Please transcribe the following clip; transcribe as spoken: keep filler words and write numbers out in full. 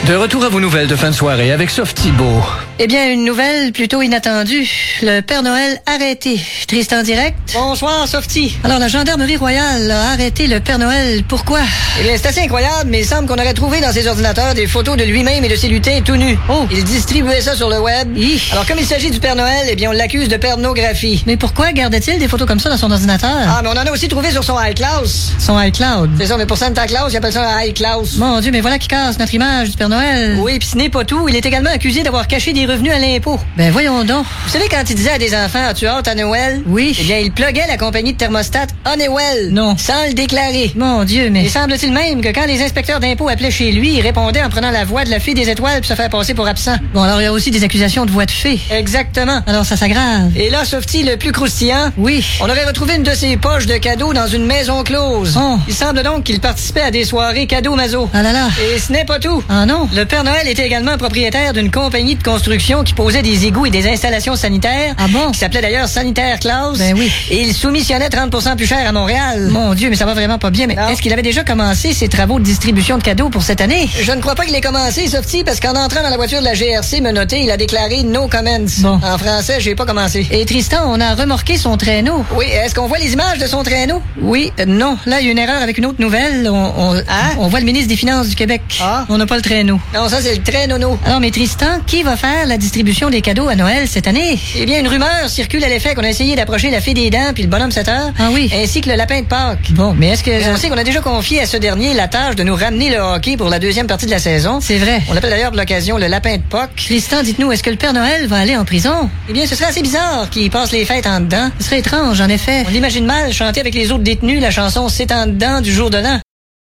De retour à vos nouvelles de fin de soirée avec Sophie Thibault. Eh bien, une nouvelle plutôt inattendue. Le Père Noël arrêté. Tristan direct. Bonsoir, Softy. Alors, la Gendarmerie royale a arrêté le Père Noël. Pourquoi? Eh bien, c'est assez incroyable, mais il semble qu'on aurait trouvé dans ses ordinateurs des photos de lui-même et de ses lutins tout nus. Oh. Il distribuait ça sur le web. Hi. Alors, comme il s'agit du Père Noël, eh bien, on l'accuse de pornographie. Mais pourquoi gardait-il des photos comme ça dans son ordinateur? Ah, mais on en a aussi trouvé sur son iCloud. Son iCloud. C'est ça, mais pour Santa Claus, il appelle ça un iCloud. Mon Dieu, mais voilà qui casse notre image du Père Noël. Oui, puis ce n'est pas tout. Il est également accusé d'avoir caché des revenus à l'impôt. Ben voyons donc. Vous savez, quand il disait à des enfants, as-tu hâte à Noël? Oui. Eh bien, il pluguait la compagnie de thermostat Honeywell. Non. Sans le déclarer. Mon Dieu, mais... Il semble-t-il même que quand les inspecteurs d'impôts appelaient chez lui, il répondait en prenant la voix de la fille des étoiles pour se faire passer pour absent. Bon, alors il y a aussi des accusations de voix de fée. Exactement. Alors ça s'aggrave. Et là, Softy, le plus croustillant, Oui. on aurait retrouvé une de ses poches de cadeaux dans une maison close. Oh. Il semble donc qu'il participait à des soirées cadeaux-mazo. Ah là là. Et ce n'est pas tout. Ah non. Le Père Noël était également propriétaire d'une compagnie de construction qui posait des égouts et des installations sanitaires. Ah bon? Qui s'appelait d'ailleurs Sanitaire Claus. Ben oui. Et il soumissionnait trente pour cent plus cher à Montréal. Mon Dieu, mais ça va vraiment pas bien. Mais Non. est-ce qu'il avait déjà commencé ses travaux de distribution de cadeaux pour cette année? Je ne crois pas qu'il ait commencé, Softy, parce qu'en entrant dans la voiture de la G R C menotté, il a déclaré no comments. Bon. En français, j'ai pas commencé. Et Tristan, on a remorqué son traîneau. Oui, est-ce qu'on voit les images de son traîneau? Oui, euh, non. Là, il y a une erreur avec une autre nouvelle. On, on, Hein? on voit le ministre des Finances du Québec. Ah. On n'a pas le traîneau. Non, ça, c'est le traîneau. Alors, mais Tristan, qui va faire la distribution des cadeaux à Noël cette année? Eh bien, une rumeur circule à l'effet qu'on a essayé d'approcher la fée des dents puis le bonhomme sept heures. Ah oui. Ainsi que le lapin de Pâques. Bon, mais est-ce que... On sait qu'on a déjà confié à ce dernier la tâche de nous ramener le hockey pour la deuxième partie de la saison. C'est vrai. On l'appelle d'ailleurs pour l'occasion le lapin de Pâques. Tristan, dites-nous, est-ce que le Père Noël va aller en prison? Eh bien, ce serait assez bizarre qu'il passe les fêtes en dedans. Ce serait étrange, en effet. On imagine mal chanter avec les autres détenus la chanson C'est en dedans du jour de l'an.